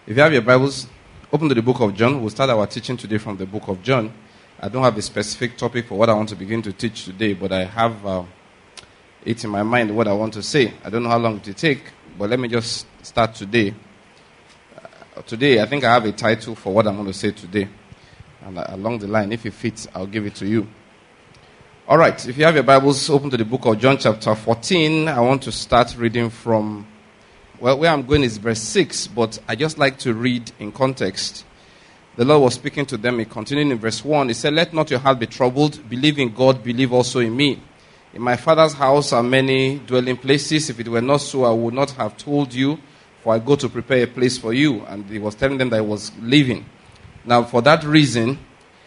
If you have your Bibles, open to the book of John. We'll start our teaching today from the book of John. I don't have a specific topic for what I want to begin to teach today, but I have it in my mind what I want to say. I don't know how long it will take, but let me just start today. Today, I think I have a title for what I'm going to say today. And along the line, if it fits, I'll give it to you. All right, if you have your Bibles, open to the book of John chapter 14. I want to start reading from, where I'm going is verse 6, but I just like to read in context. The Lord was speaking to them, continuing in verse 1. He said, "Let not your heart be troubled. Believe in God, believe also in me. In my Father's house are many dwelling places. If it were not so, I would not have told you, for I go to prepare a place for you." And he was telling them that he was leaving. Now, for that reason,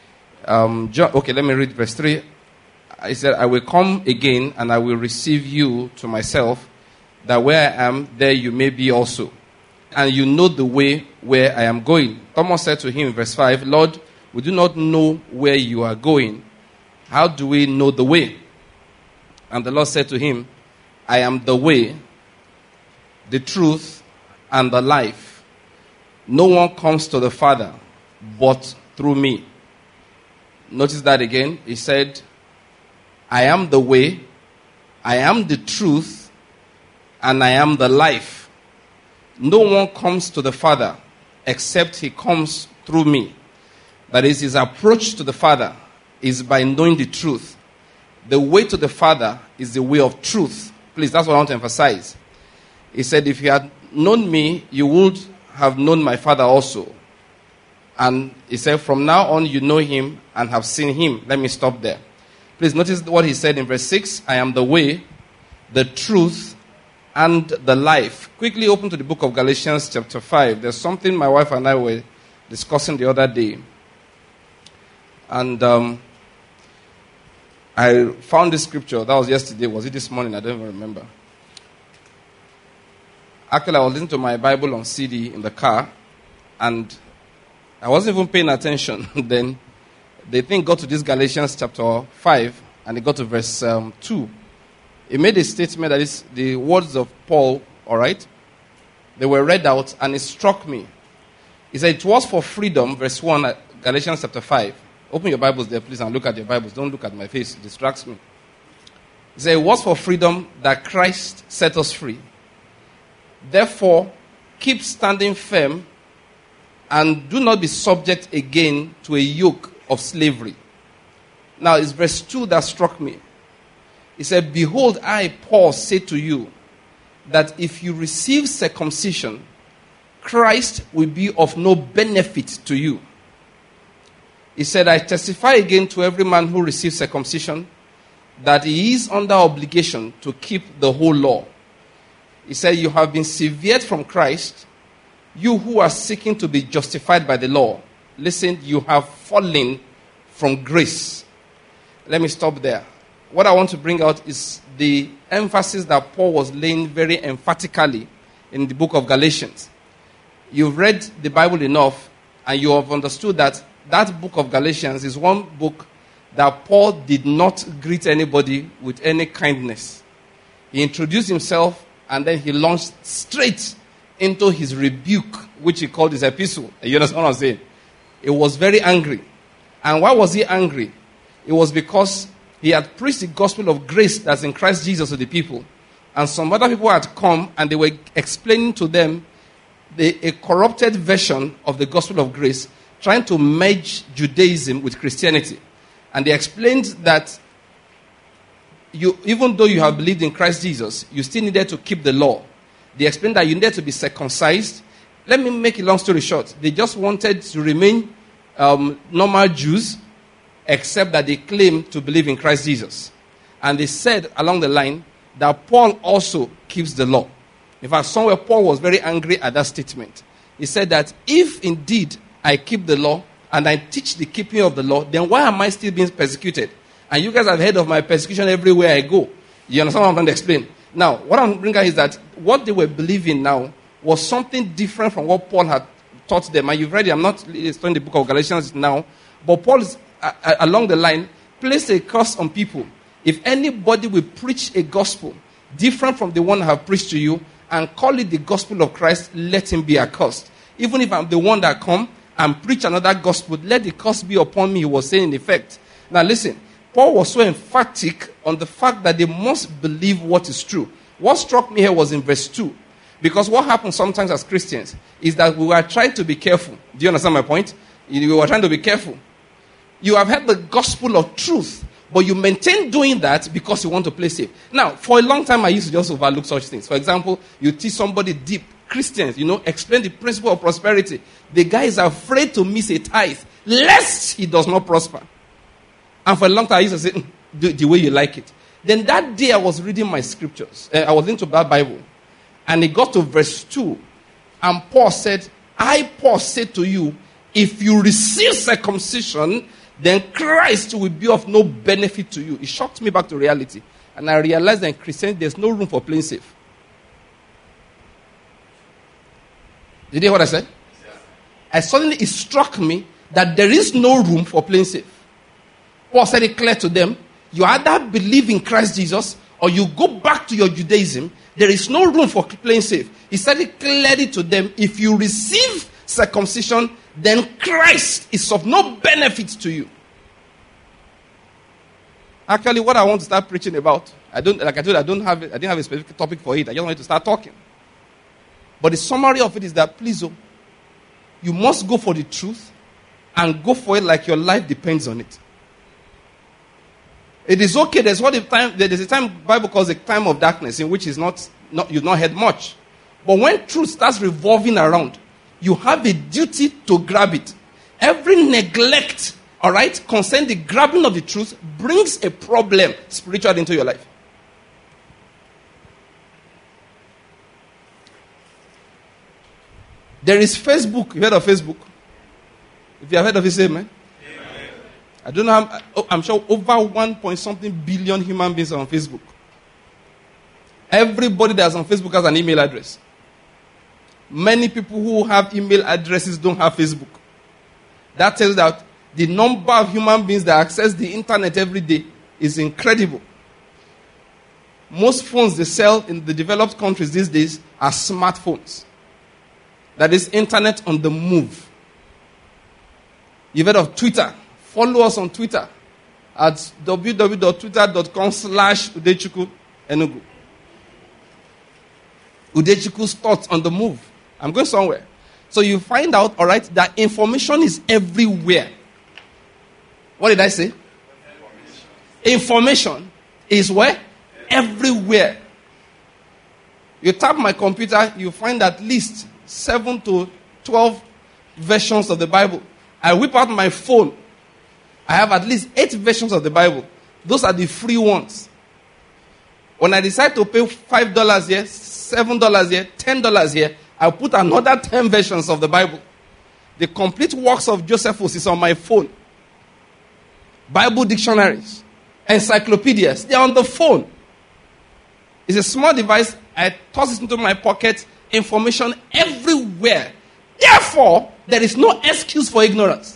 let me read verse 3. He said, "I will come again, and I will receive you to myself, that where I am, there you may be also. And you know the way where I am going." Thomas said to him in verse 5, "Lord, we do not know where you are going. How do we know the way?" And the Lord said to him, "I am the way, the truth, and the life. No one comes to the Father but through me." Notice that again. He said, "I am the way, I am the truth, and I am the life. No one comes to the Father except he comes through me." That is, his approach to the Father is by knowing the truth. The way to the Father is the way of truth. Please, that's what I want to emphasize. He said, "If you had known me, you would have known my Father also." And he said, "From now on, you know him and have seen him." Let me stop there. Please notice what he said in verse 6. "I am the way, the truth, and the life." Quickly open to the book of Galatians chapter 5. There's something my wife and I were discussing the other day. And I found this scripture. That was yesterday. Was it this morning? I don't even remember. Actually, I was listening to my Bible on CD in the car. And I wasn't even paying attention. Then the thing got to this Galatians chapter 5. And it got to verse 2. He made a statement that is the words of Paul, all right? They were read out, and it struck me. He said, "It was for freedom," verse 1, Galatians chapter 5. Open your Bibles there, please, and look at your Bibles. Don't look at my face. It distracts me. He said, "It was for freedom that Christ set us free. Therefore, keep standing firm, and do not be subject again to a yoke of slavery." Now, it's verse 2 that struck me. He said, "Behold, I, Paul, say to you, that if you receive circumcision, Christ will be of no benefit to you." He said, "I testify again to every man who receives circumcision, that he is under obligation to keep the whole law." He said, "You have been severed from Christ, you who are seeking to be justified by the law. Listen, you have fallen from grace." Let me stop there. What I want to bring out is the emphasis that Paul was laying very emphatically in the book of Galatians. You've read the Bible enough, and you have understood that that book of Galatians is one book that Paul did not greet anybody with any kindness. He introduced himself, and then he launched straight into his rebuke, which he called his epistle. You understand what I'm saying? He was very angry. And why was he angry? It was because he had preached the gospel of grace that's in Christ Jesus to the people. And some other people had come and they were explaining to them a corrupted version of the gospel of grace, trying to merge Judaism with Christianity. And they explained that even though you have believed in Christ Jesus, you still needed to keep the law. They explained that you needed to be circumcised. Let me make a long story short. They just wanted to remain normal Jews, except that they claim to believe in Christ Jesus. And they said along the line that Paul also keeps the law. In fact, somewhere Paul was very angry at that statement. He said that if indeed I keep the law and I teach the keeping of the law, then why am I still being persecuted? And you guys have heard of my persecution everywhere I go. You understand what I'm trying to explain? Now, what I'm bringing out is that what they were believing now was something different from what Paul had taught them. And you've read it. I'm not studying the book of Galatians now. But Paul is along the line, placed a curse on people. If anybody will preach a gospel different from the one I have preached to you and call it the gospel of Christ, let him be accursed. Even if I'm the one that come and preach another gospel, let the curse be upon me, he was saying in effect. Now listen, Paul was so emphatic on the fact that they must believe what is true. What struck me here was in verse 2. Because what happens sometimes as Christians is that we are trying to be careful. Do you understand my point? We were trying to be careful. You have heard the gospel of truth, but you maintain doing that because you want to play safe. Now, for a long time, I used to just overlook such things. For example, you teach somebody deep, Christians, explain the principle of prosperity. The guy is afraid to miss a tithe, lest he does not prosper. And for a long time, I used to say, do the way you like it. Then that day, I was reading my scriptures. I was into that Bible. And it got to verse 2. And Paul said, I, Paul, say to you, if you receive circumcision, then Christ will be of no benefit to you. It shocked me back to reality. And I realized that in Christianity, there's no room for playing safe. Did you hear what I said? It struck me that there is no room for playing safe. Paul said it clear to them. You either believe in Christ Jesus or you go back to your Judaism. There is no room for playing safe. He said it clearly to them. If you receive circumcision, then Christ is of no benefit to you. Actually, what I want to start preaching about, I didn't have a specific topic for it. I just wanted to start talking. But the summary of it is that, please, you must go for the truth and go for it like your life depends on it. It is okay. There's a time the Bible calls a time of darkness in which you've not heard much. But when truth starts revolving around, you have a duty to grab it. Every neglect, concerning the grabbing of the truth brings a problem spiritually into your life. There is Facebook. You heard of Facebook? If you have heard of it, say amen. I don't know I'm sure over 1-something billion human beings are on Facebook. Everybody that's on Facebook has an email address. Many people who have email addresses don't have Facebook. That tells that the number of human beings that access the internet every day is incredible. Most phones they sell in the developed countries these days are smartphones. That is internet on the move. You've heard of Twitter. Follow us on Twitter at www.twitter.com/Udechukwu Enugu. Udechukwu thoughts on the move. I'm going somewhere. So you find out, that information is everywhere. What did I say? Information is where? Everywhere. You tap my computer, you find at least 7 to 12 versions of the Bible. I whip out my phone. I have at least 8 versions of the Bible. Those are the free ones. When I decide to pay $5 here, $7 here, $10 here, I'll put another 10 versions of the Bible. The complete works of Josephus is on my phone. Bible dictionaries, encyclopedias, they're on the phone. It's a small device. I toss it into my pocket. Information everywhere. Therefore, there is no excuse for ignorance.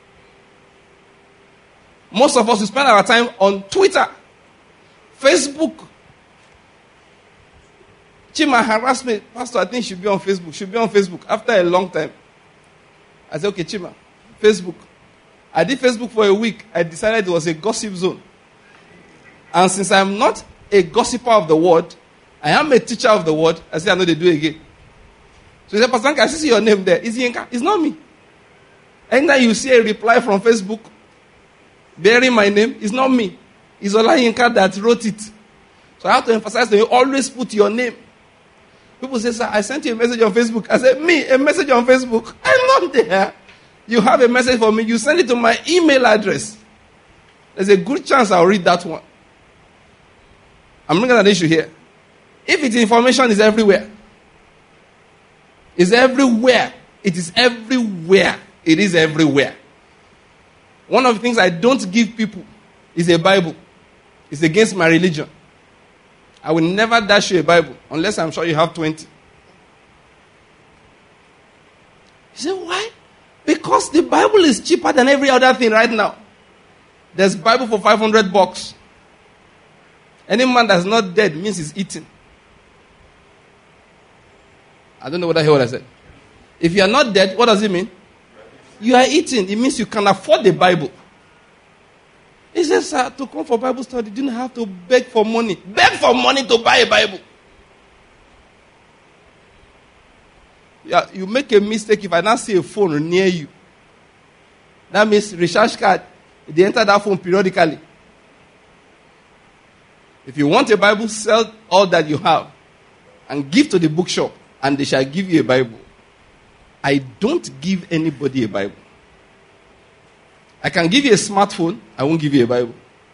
Most of us, we spend our time on Twitter, Facebook. Chima harassed me. Pastor, I think she should be on Facebook. Should be on Facebook. After a long time, I said, okay, Chima, Facebook. I did Facebook for a week. I decided it was a gossip zone. And since I'm not a gossiper of the word, I am a teacher of the word. I said, I know they do it again. So he said, Pastor, I see your name there. Is Yinka? It's not me. Anytime you see a reply from Facebook bearing my name, it's not me. It's Ola Yinka that wrote it. So I have to emphasize that you always put your name. People say, sir, I sent you a message on Facebook. I said, me, a message on Facebook? I'm not there. You have a message for me. You send it to my email address. There's a good chance I'll read that one. I'm looking at an issue here. If it's information, is everywhere. It's everywhere. It is everywhere. It is everywhere. One of the things I don't give people is a Bible. It's against my religion. I will never dash you a Bible unless I'm sure you have 20. You say, why? Because the Bible is cheaper than every other thing right now. There's Bible for $500. Any man that's not dead means he's eating. I don't know what I said. If you are not dead, what does it mean? You are eating. It means you can afford the Bible. He says, sir, to come for Bible study, you didn't have to beg for money. Beg for money to buy a Bible. Yeah, you make a mistake if I now see a phone near you. That means recharge card, they enter that phone periodically. If you want a Bible, sell all that you have and give to the bookshop, and they shall give you a Bible. I don't give anybody a Bible. I can give you a smartphone, I won't give you a Bible.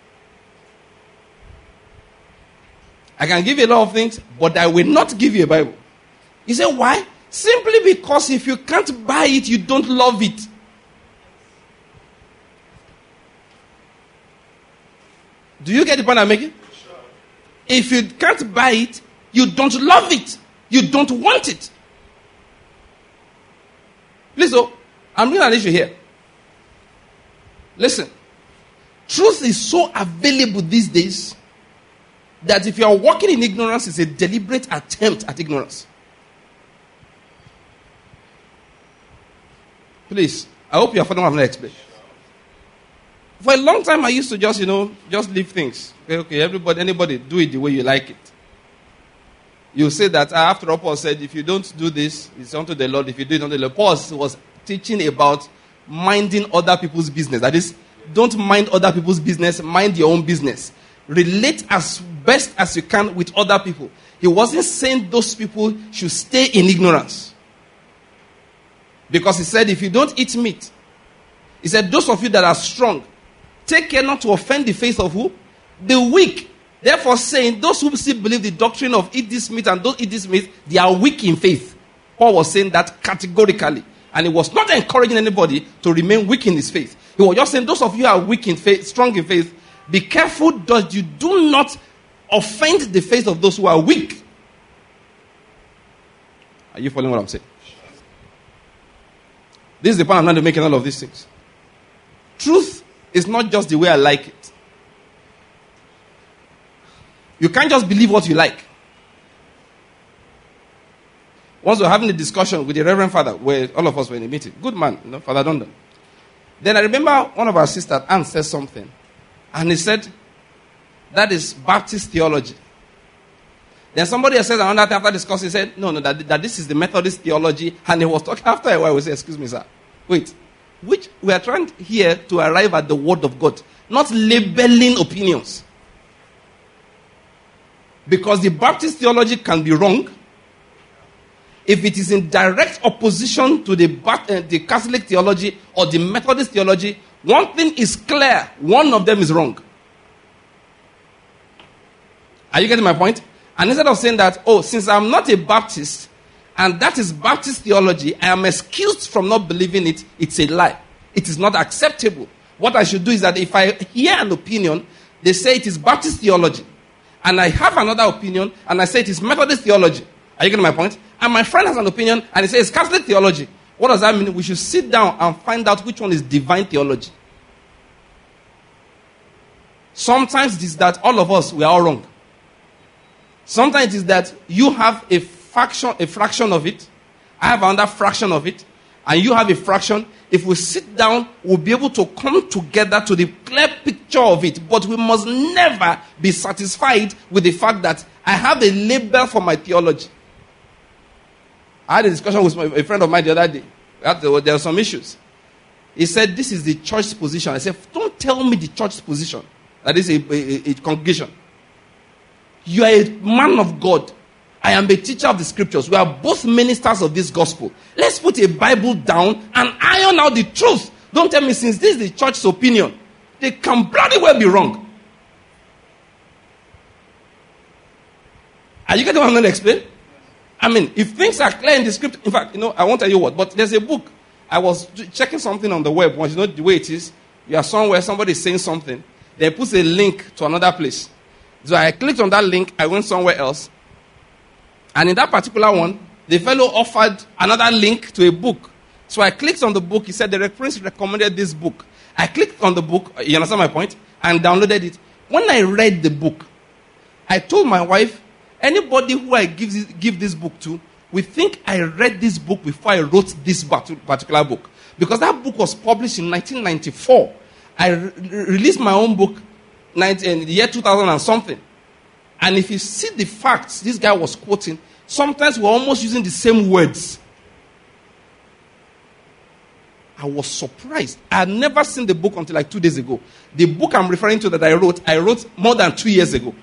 I can give you a lot of things, but I will not give you a Bible. You say, why? Simply because if you can't buy it, you don't love it. Do you get the point I'm making? Sure. If you can't buy it, you don't love it. You don't want it. Listen, I'm bringing an issue here. Listen. Truth is so available these days that if you are walking in ignorance, it's a deliberate attempt at ignorance. Please, I hope you are following what I'm going to explain. For a long time, I used to just leave things. Okay, anybody, do it the way you like it. You say that, after all, Paul said, if you don't do this, it's unto the Lord. If you do it unto the Lord. Paul was teaching about minding other people's business. That is, don't mind other people's business, mind your own business. Relate as best as you can with other people. He wasn't saying those people should stay in ignorance. Because he said, if you don't eat meat, he said, those of you that are strong, take care not to offend the faith of who? The weak. Therefore saying, those who still believe the doctrine of eat this meat and don't eat this meat, they are weak in faith. Paul was saying that categorically. And he was not encouraging anybody to remain weak in his faith. He was just saying, those of you who are weak in faith, strong in faith, be careful that you do not offend the faith of those who are weak. Are you following what I'm saying? This is the point I'm not making all of these things. Truth is not just the way I like it. You can't just believe what you like. Once we were having a discussion with the Reverend Father, where all of us were in a meeting. Good man, Father Dondon. Then I remember one of our sisters, Anne, said something. And he said, that is Baptist theology. Then somebody else said another time after discussing, he said, no, that this is the Methodist theology. And he was talking after a while, we said, excuse me, sir. Wait. Which we are trying here to arrive at the word of God, not labeling opinions. Because the Baptist theology can be wrong if it is in direct opposition to the Catholic theology or the Methodist theology. One thing is clear, one of them is wrong. Are you getting my point? And instead of saying that, since I'm not a Baptist, and that is Baptist theology, I am excused from not believing it, it's a lie. It is not acceptable. What I should do is that if I hear an opinion, they say it is Baptist theology, and I have another opinion, and I say it is Methodist theology. Are you getting my point? And my friend has an opinion, and he says it's Catholic theology. What does that mean? We should sit down and find out which one is divine theology. Sometimes it is that all of us, we are all wrong. Sometimes it is that you have a fraction of it, I have another fraction of it, and you have a fraction. If we sit down, we'll be able to come together to the clear picture of it. But we must never be satisfied with the fact that I have a label for my theology. I had a discussion with a friend of mine the other day. There were some issues. He said, this is the church's position. I said, don't tell me the church's position. That is a congregation. You are a man of God. I am a teacher of the scriptures. We are both ministers of this gospel. Let's put a Bible down and iron out the truth. Don't tell me, since this is the church's opinion, they can bloody well be wrong. Are you getting what I'm going to explain? I mean, if things are clear in the script, in fact, I won't tell you what, but there's a book. I was checking something on the web once. The way it is, you are somewhere, somebody is saying something, they put a link to another place. So I clicked on that link, I went somewhere else. And in that particular one, the fellow offered another link to a book. So I clicked on the book. He said the reference recommended this book. I clicked on the book, you understand my point, and downloaded it. When I read the book, I told my wife, anybody who I give this book to we think I read this book before I wrote this particular book. Because that book was published in 1994. I released my own book in the year 2000 and something. And if you see the facts this guy was quoting, sometimes we're almost using the same words. I was surprised. I had never seen the book until like 2 days ago. The book I'm referring to that I wrote more than 2 years ago.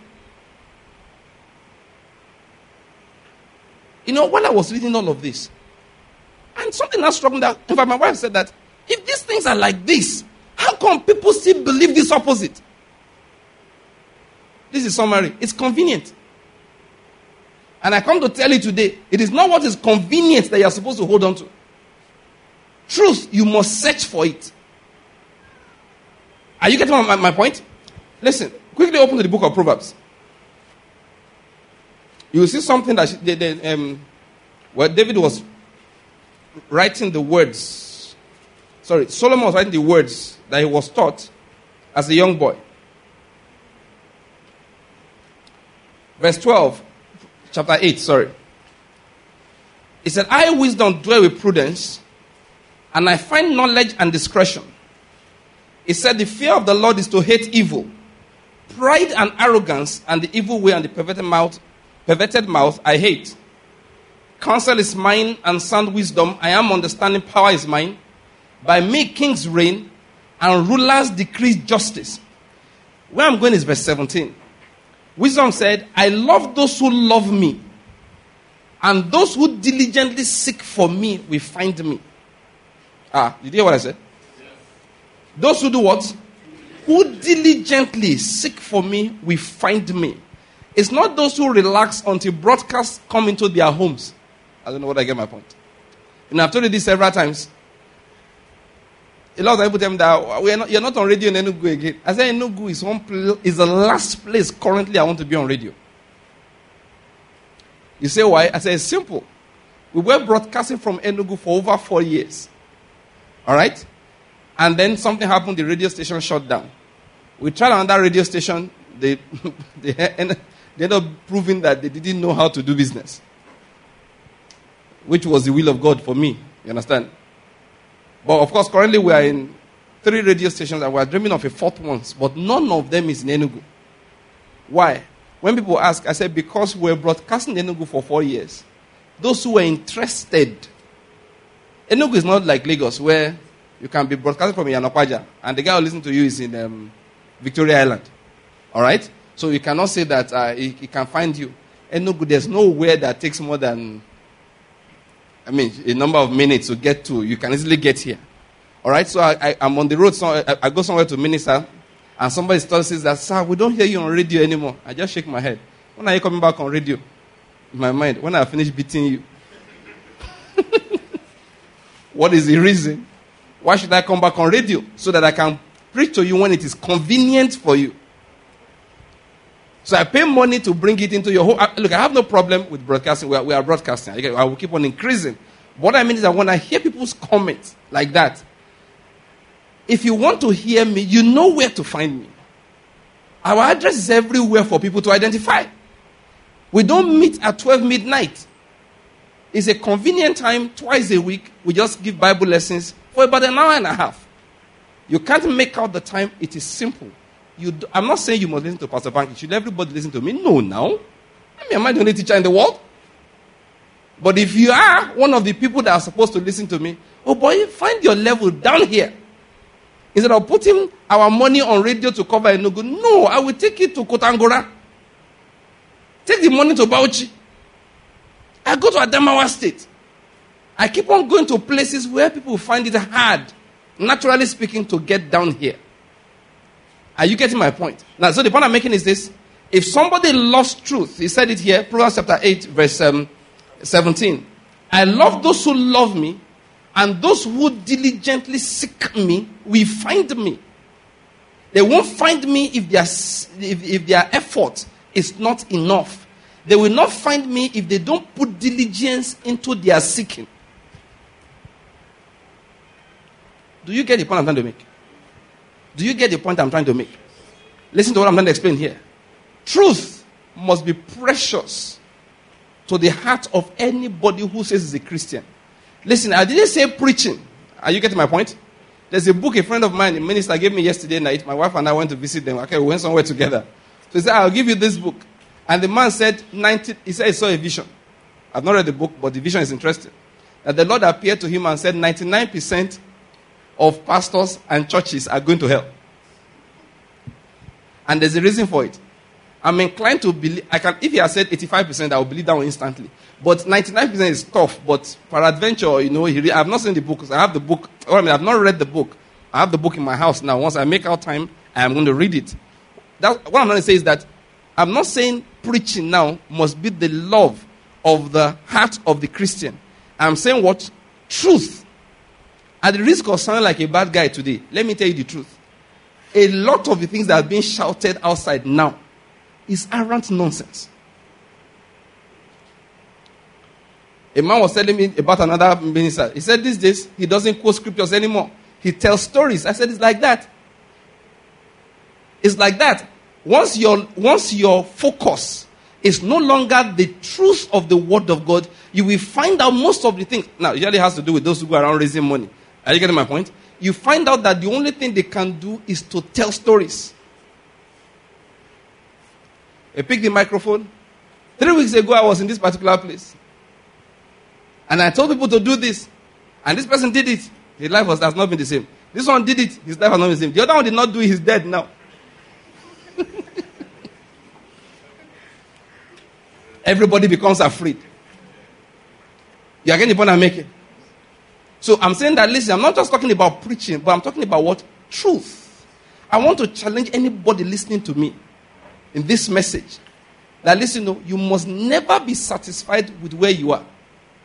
You know, when I was reading all of this, and something that struck me that, in fact, my wife said that, if these things are like this, how come people still believe this opposite? This is summary. It's convenient. And I come to tell you today, it is not what is convenient that you are supposed to hold on to. Truth, you must search for it. Are you getting my point? Listen, quickly open to the book of Proverbs. You will see something that David was writing the words. Solomon was writing the words that he was taught as a young boy. Verse 12, chapter 8, He said, I, wisdom, dwell with prudence, and I find knowledge and discretion. He said, the fear of the Lord is to hate evil. Pride and arrogance and the evil way and the perverted mouth I hate. Counsel is mine and sound wisdom. I am understanding, power is mine. By me kings reign and rulers decree justice. Where I'm going is verse 17. Wisdom said, I love those who love me, and those who diligently seek for me will find me. Did you hear what I said? Yes. Those who do what? Who diligently seek for me will find me. It's not those who relax until broadcasts come into their homes. I don't know whether I get my point. And I've told you this several times. A lot of people tell me that you're not on radio in Enugu again. I said Enugu is the last place currently I want to be on radio. You say why? I said it's simple. We were broadcasting from Enugu for over 4 years. All right? And then something happened, the radio station shut down. We tried another radio station. They ended up proving that they didn't know how to do business. Which was the will of God for me. You understand? But of course, currently we are in 3 radio stations and we are dreaming of a 4th one. But none of them is in Enugu. Why? When people ask, I said, because we're broadcasting Enugu for 4 years. Those who were interested. Enugu is not like Lagos where you can be broadcasting from Yanokwaja and the guy who listens to you is in Victoria Island. Alright? So you cannot say that he can find you. Enugu, there's nowhere that takes more than a number of minutes to get to. You can easily get here. Alright? So I'm on the road. I go somewhere to minister and somebody says that, sir, we don't hear you on radio anymore. I just shake my head. When are you coming back on radio? In my mind, when I finish beating you. What is the reason? Why should I come back on radio? So that I can preach to you when it is convenient for you. So I pay money to bring it into your home. Look, I have no problem with broadcasting. We are broadcasting. I will keep on increasing. What I mean is that when I hear people's comments like that, if you want to hear me, you know where to find me. Our address is everywhere for people to identify. We don't meet at 12 midnight. It's a convenient time, twice a week. We just give Bible lessons for about an hour and a half. You can't make out the time. It is simple. I'm not saying you must listen to Pastor Banky. Should everybody listen to me? No, now. Am I the only teacher in the world? But if you are one of the people that are supposed to listen to me, oh boy, find your level down here. Instead of putting our money on radio to cover Enugu, no, I will take it to Kotangora. Take the money to Bauchi. I go to Adamawa State. I keep on going to places where people find it hard, naturally speaking, to get down here. Are you getting my point? Now, so the point I'm making is this. If somebody loves truth, he said it here, Proverbs chapter 8, verse 17. I love those who love me, and those who diligently seek me will find me. They won't find me if their effort is not enough. They will not find me if they don't put diligence into their seeking. Do you get the point I'm trying to make? Do you get the point I'm trying to make? Listen to what I'm trying to explain here. Truth must be precious to the heart of anybody who says he's a Christian. Listen, I didn't say preaching. Are you getting my point? There's a book a friend of mine, a minister, gave me yesterday night. My wife and I went to visit them. Okay, we went somewhere together. So he said, I'll give you this book. And the man said, he said he saw a vision. I've not read the book, but the vision is interesting. That the Lord appeared to him and said 99% of pastors and churches are going to hell. And there's a reason for it. I'm inclined to believe, if he had said 85%, I will believe that one instantly. But 99% is tough. But peradventure, I've not seen the book. I have the book. I've not read the book. I have the book in my house now. Once I make out time, I am going to read it. What I'm going to say is that I'm not saying preaching now must be the love of the heart of the Christian. I'm saying what? Truth. At the risk of sounding like a bad guy today, let me tell you the truth. A lot of the things that are being shouted outside now is arrant nonsense. A man was telling me about another minister. He said these days, he doesn't quote scriptures anymore. He tells stories. I said, it's like that. It's like that. Once your focus is no longer the truth of the word of God, you will find out most of the things. Now, it usually has to do with those who go around raising money. Are you getting my point? You find out that the only thing they can do is to tell stories. I picked the microphone. 3 weeks ago, I was in this particular place. And I told people to do this. And this person did it. His life has not been the same. This one did it. His life has not been the same. The other one did not do it. He's dead now. Everybody becomes afraid. You are getting the point I'm making? So I'm saying that, listen, I'm not just talking about preaching, but I'm talking about what? Truth. I want to challenge anybody listening to me in this message that, listen, you must never be satisfied with where you are.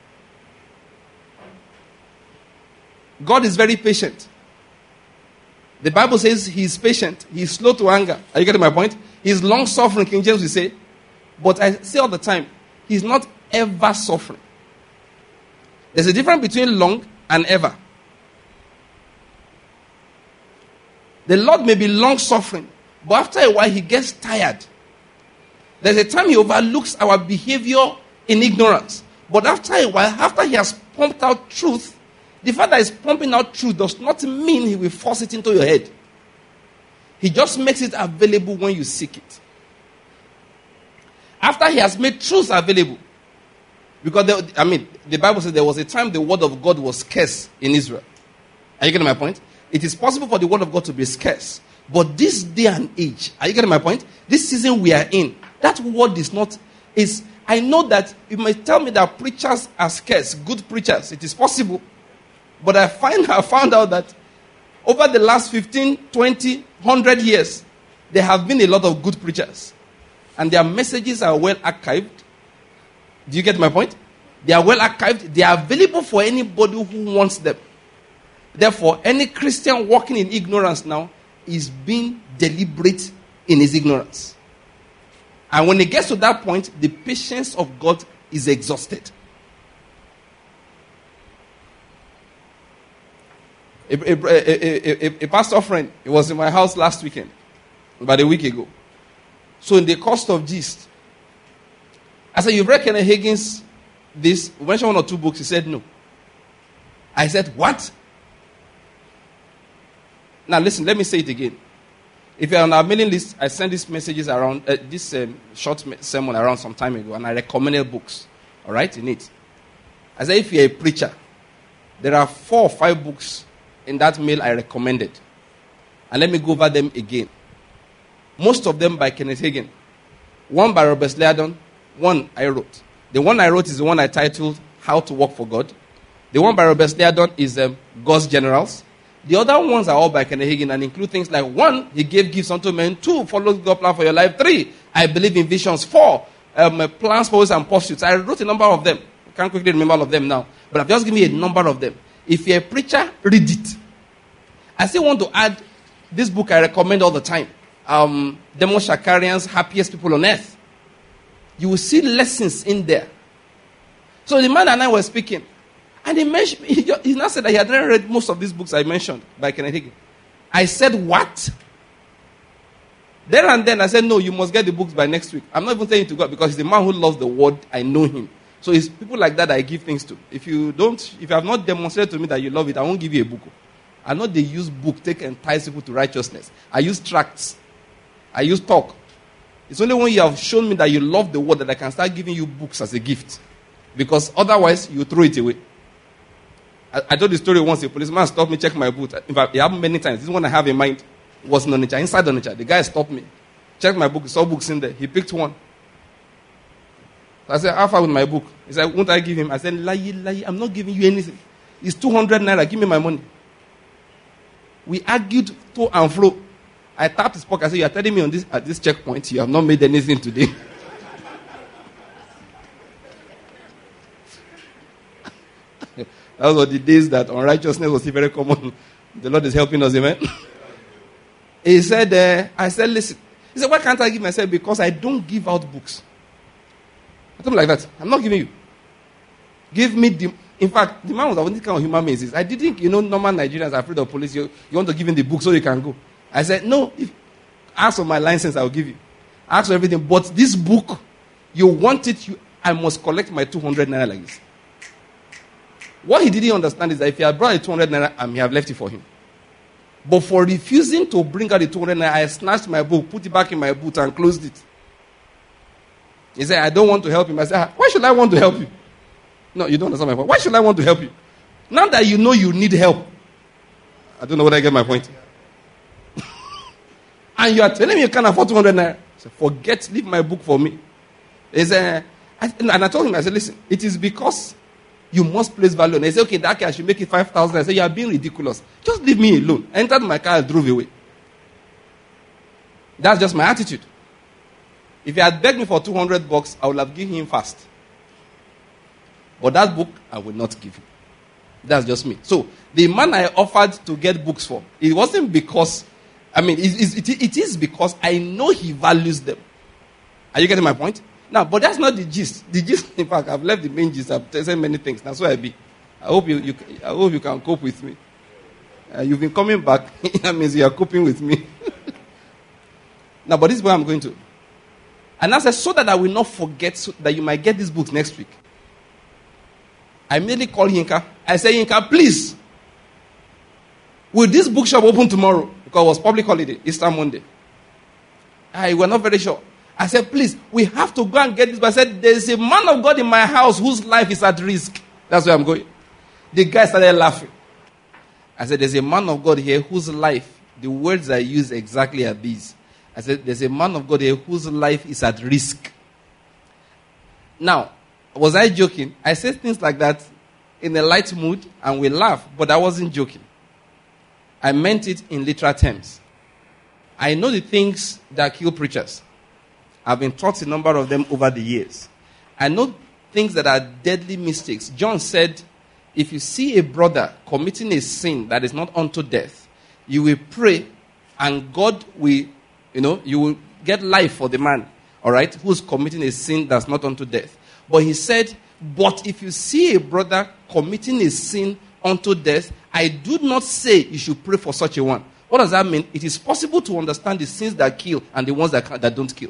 God is very patient. The Bible says he is patient. He is slow to anger. Are you getting my point? He is long-suffering, King James will say. But I say all the time, he's not ever suffering. There's a difference between long and ever. The Lord may be long-suffering, but after a while he gets tired. There's a time he overlooks our behavior in ignorance. But after a while, after he has pumped out truth, the fact that he's pumping out truth does not mean he will force it into your head. He just makes it available when you seek it. After he has made truth available. Because, the Bible says there was a time the word of God was scarce in Israel. Are you getting my point? It is possible for the word of God to be scarce. But this day and age, are you getting my point? This season we are in, that word I know that you may tell me that preachers are scarce, good preachers. It is possible. But I found out that over the last 15, 20, 100 years, there have been a lot of good preachers. And their messages are well archived. Do you get my point? They are well archived. They are available for anybody who wants them. Therefore, any Christian walking in ignorance now is being deliberate in his ignorance. And when it gets to that point, the patience of God is exhausted. A pastor friend, he was in my house last weekend, about a week ago. So in the course of gist, I said, you've read Kenneth Hagin's this? We mentioned 1 or 2 books. He said, no. I said, what? Now listen, let me say it again. If you're on our mailing list, I sent these messages around, this short sermon around some time ago, and I recommended books, all right, in it. I said, if you're a preacher, there are 4 or 5 books in that mail I recommended. And let me go over them again. Most of them by Kenneth Hagin. One by Robert Liardon, one I wrote. The one I wrote is the one I titled, How to Work for God. The one by Robert Liardon is God's Generals. The other ones are all by Kenneth Hagin and include things like 1, he gave gifts unto men. 2, follow God's plan for your life. 3, I believe in visions. 4, plans, purposes, and pursuits. I wrote a number of them. I can't quickly remember all of them now. But I've just given you a number of them. If you're a preacher, read it. I still want to add this book I recommend all the time. Demos Shakarian's Happiest People on Earth. You will see lessons in there. So the man and I were speaking. And he now said that he had never read most of these books I mentioned by Kenneth Hagin. I said, what? There and then I said, no, you must get the books by next week. I'm not even saying it to God because he's the man who loves the word. I know him. So it's people like that I give things to. If you have not demonstrated to me that you love it, I won't give you a book. I know they use book, take entice people to righteousness. I use tracts. I use talk. It's only when you have shown me that you love the word that I can start giving you books as a gift. Because otherwise, you throw it away. I told the story once. A policeman stopped me, checked my boot. In fact, it happened many times. This one I have in mind was in Onitsha, inside Onitsha. The guy stopped me, checked my book, he saw books in there. He picked one. So I said, how far with my book? He said, won't I give him? I said, lie, I'm not giving you anything. It's 200 naira, give me my money. We argued to and fro. I tapped his pocket. I said, you are telling me at this checkpoint, you have not made anything today. Those were the days that unrighteousness was very common. The Lord is helping us, amen? He said, I said, listen. He said, why can't I give myself? Because I don't give out books. I told him like that. I'm not giving you. Give me the... In fact, the man was of this kind of human beings. I didn't, normal Nigerians are afraid of police. You want to give him the book so you can go. I said, no, ask for my license, I'll give you. Ask for everything. But this book, you want it, I must collect my 200 naira like this. What he didn't understand is that if he had brought the 200 naira, I may have left it for him. But for refusing to bring out the 200 naira, I snatched my book, put it back in my boot, and closed it. He said, I don't want to help him. I said, why should I want to help you? No, you don't understand my point. Why should I want to help you? Now that you know you need help. I don't know whether I get my point. And you are telling me you can't afford 200 naira. I said, forget, leave my book for me. He said, and I told him, I said, listen, it is because you must place value on it. He said, okay, that I should make it 5,000. I said, you are being ridiculous. Just leave me alone. I entered my car and drove away. That's just my attitude. If he had begged me for $200, I would have given him fast. But that book, I will not give him. That's just me. So, the man I offered to get books for, it wasn't because, it is because I know he values them. Are you getting my point? Now, but that's not the gist. The gist, in fact, I've left the main gist. I've said many things. That's where I be. I hope you can cope with me. You've been coming back. That means you are coping with me. Now, but this is where I'm going to. And I said, so that I will not forget, so that you might get these books next week. I immediately called Yinka. I said, Yinka, please, will this bookshop open tomorrow? Because it was public holiday, Easter Monday. We were not very sure. I said, please, we have to go and get this. But I said, there's a man of God in my house whose life is at risk. That's where I'm going. The guy started laughing. I said, there's a man of God here whose life, the words I use exactly are these. I said, there's a man of God here whose life is at risk. Now, was I joking? I said things like that in a light mood and we laugh, but I wasn't joking. I meant it in literal terms. I know the things that kill preachers. I've been taught a number of them over the years. I know things that are deadly mistakes. John said, if you see a brother committing a sin that is not unto death, you will pray and God will, you will get life for the man, all right, who's committing a sin that's not unto death. But he said, but if you see a brother committing a sin unto death, I do not say you should pray for such a one. What does that mean? It is possible to understand the sins that kill and the ones that don't kill.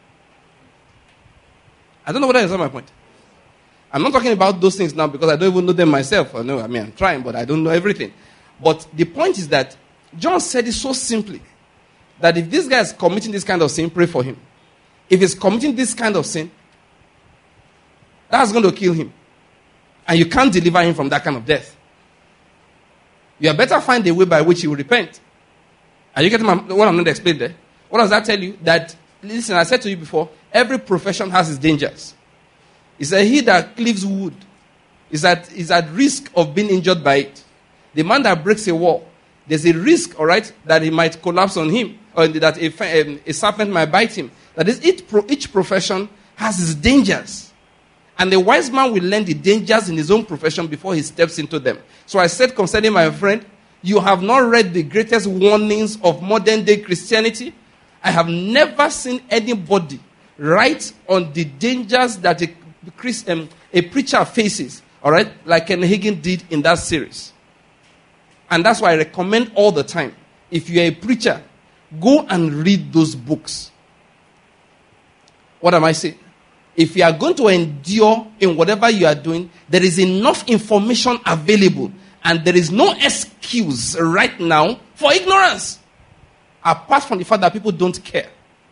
I don't know whether you understand my point. I'm not talking about those things now because I don't even know them myself. I'm trying, but I don't know everything. But the point is that John said it so simply that if this guy is committing this kind of sin, pray for him. If he's committing this kind of sin, that's going to kill him. And you can't deliver him from that kind of death. You had better find a way by which he will repent. Are you getting what I'm going to explain there? What does that tell you? That, listen, I said to you before, every profession has its dangers. He said, he that cleaves wood is at risk of being injured by it. The man that breaks a wall, there's a risk, all right, that he might collapse on him, or that a serpent might bite him. That is, each profession has its dangers. And the wise man will learn the dangers in his own profession before he steps into them. So I said concerning my friend, you have not read the greatest warnings of modern day Christianity. I have never seen anybody write on the dangers that a preacher faces, all right, like Ken Hagin did in that series. And that's why I recommend all the time, if you're a preacher, go and read those books. What am I saying? If you are going to endure in whatever you are doing, there is enough information available, and there is no excuse right now for ignorance. Apart from the fact that people don't care.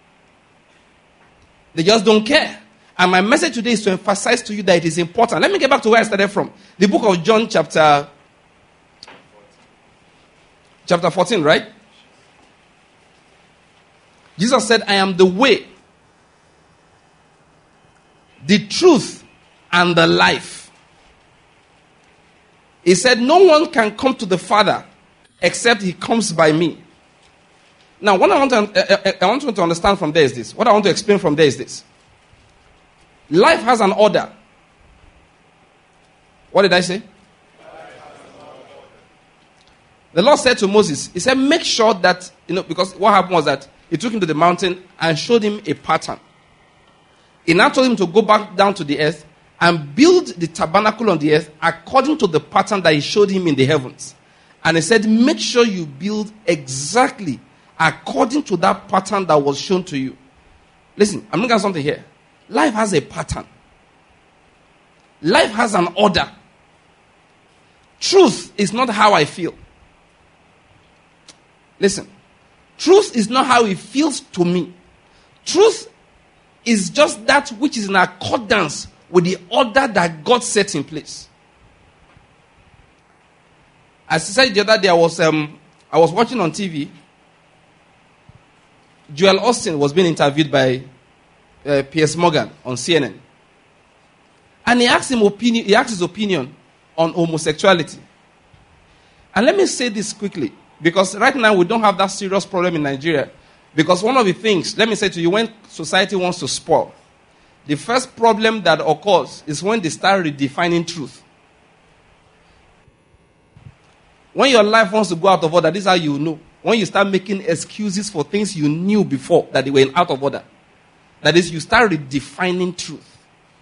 They just don't care. And my message today is to emphasize to you that it is important. Let me get back to where I started from. The book of John chapter 14, right? Jesus said, I am the way, the truth, and the life. He said, no one can come to the Father except he comes by me. Now, what I want you to understand from there is this. What I want to explain from there is this. Life has an order. What did I say? The Lord said to Moses, he said, make sure that, because what happened was that he took him to the mountain and showed him a pattern. He now told him to go back down to the earth and build the tabernacle on the earth according to the pattern that he showed him in the heavens. And he said, make sure you build exactly according to that pattern that was shown to you. Listen, I'm looking at something here. Life has a pattern. Life has an order. Truth is not how I feel. Listen, truth is not how it feels to me. Truth is just that which is in accordance with the order that God set in place. As I said the other day, I was watching on TV. Joel Austin was being interviewed by Piers Morgan on CNN. And he asked his opinion on homosexuality. And let me say this quickly, because right now we don't have that serious problem in Nigeria. Because one of the things, let me say to you, when society wants to spoil, the first problem that occurs is when they start redefining truth. When your life wants to go out of order, this is how you know. When you start making excuses for things you knew before that they were out of order. That is, you start redefining truth.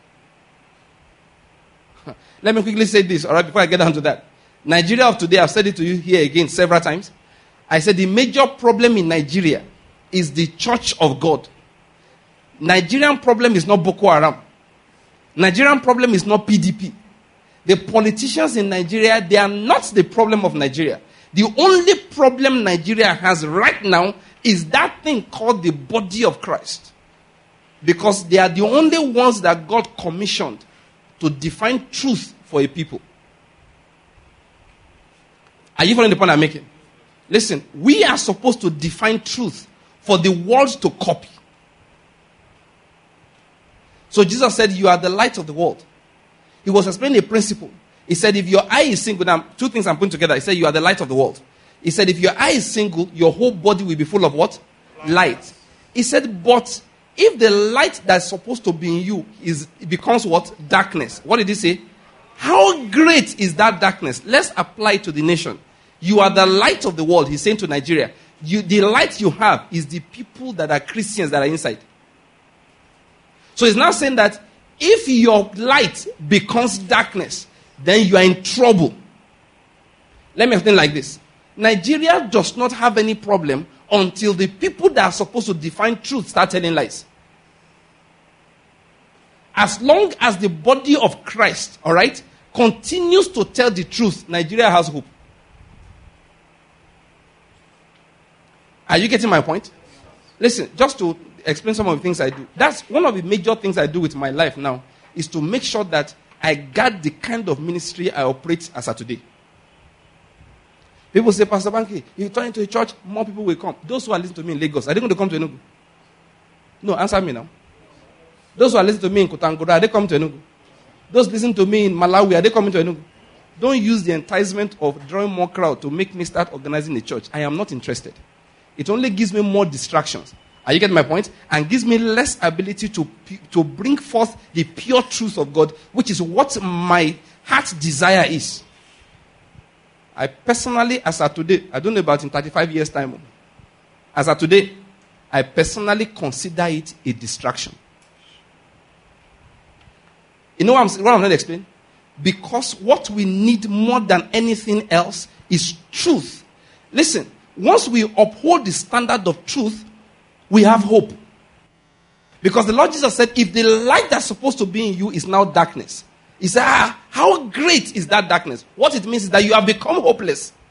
Let me quickly say this, all right, before I get down to that. Nigeria of today, I've said it to you here again several times. I said the major problem in Nigeria is the Church of God. Nigerian problem is not Boko Haram. Nigerian problem is not PDP. The politicians in Nigeria, they are not the problem of Nigeria. The only problem Nigeria has right now is that thing called the body of Christ. Because they are the only ones that God commissioned to define truth for a people. Are you following the point I'm making? Listen, we are supposed to define truth for the world to copy. So Jesus said, you are the light of the world. He was explaining a principle. He said, if your eye is single, now two things I'm putting together. He said, you are the light of the world. He said, if your eye is single, your whole body will be full of what? Light. He said, but if the light that's supposed to be in you becomes what? Darkness. What did he say? How great is that darkness? Let's apply it to the nation. You are the light of the world. He's saying to Nigeria, the light you have is the people that are Christians that are inside. So he's now saying that if your light becomes darkness, then you are in trouble. Let me explain like this. Nigeria does not have any problem until the people that are supposed to define truth start telling lies. As long as the body of Christ, all right, continues to tell the truth, Nigeria has hope. Are you getting my point? Listen, just to explain some of the things I do. That's one of the major things I do with my life now, is to make sure that I guard the kind of ministry I operate as of today. People say, Pastor Banky, if you turn into a church, more people will come. Those who are listening to me in Lagos, are they going to come to Enugu? No, answer me now. Those who are listening to me in Kotangora, are they coming to Enugu? Those listening to me in Malawi, are they coming to Enugu? Don't use the enticement of drawing more crowd to make me start organizing a church. I am not interested. It only gives me more distractions. Are you getting my point? And gives me less ability to bring forth the pure truth of God, which is what my heart's desire is. I personally, as of today, I don't know about in 35 years' time. As of today, I personally consider it a distraction. You know what I'm going to explain? Because what we need more than anything else is truth. Listen, once we uphold the standard of truth, we have hope. Because the Lord Jesus said, if the light that's supposed to be in you is now darkness, he said, how great is that darkness? What it means is that you have become hopeless.